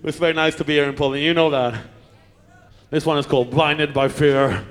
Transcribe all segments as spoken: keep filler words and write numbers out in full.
It's very nice to be here in Pullman, you know that. This one is called Blinded by Fear.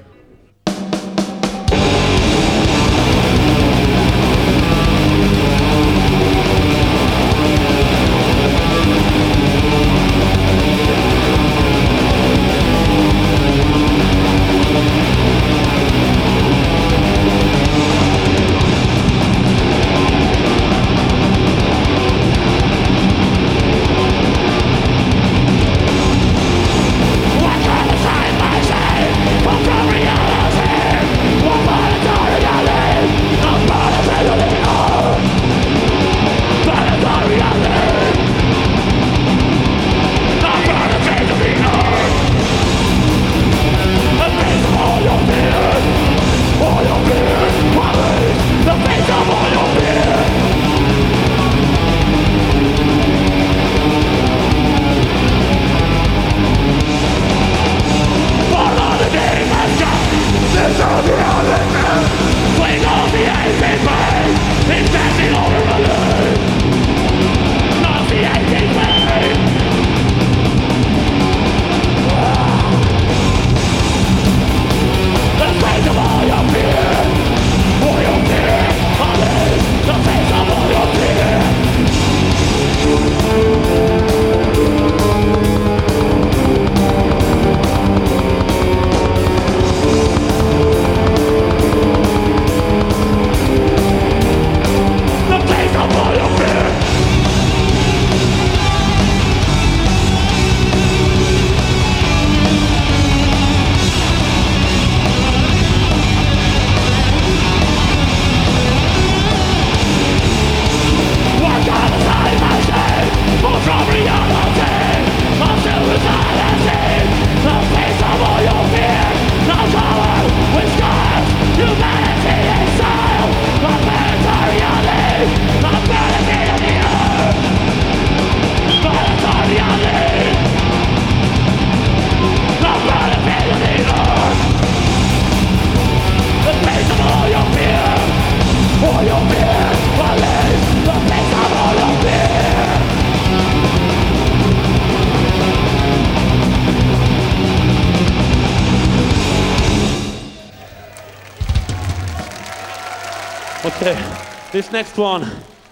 Okay, this next one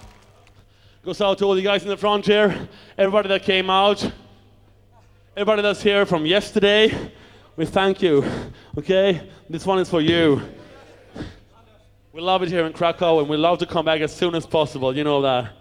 goes out to all you guys in the front here, everybody that came out, everybody that's here from yesterday, we thank you, okay? This one is for you. We love it here in Krakow and we love to come back as soon as possible, you know that.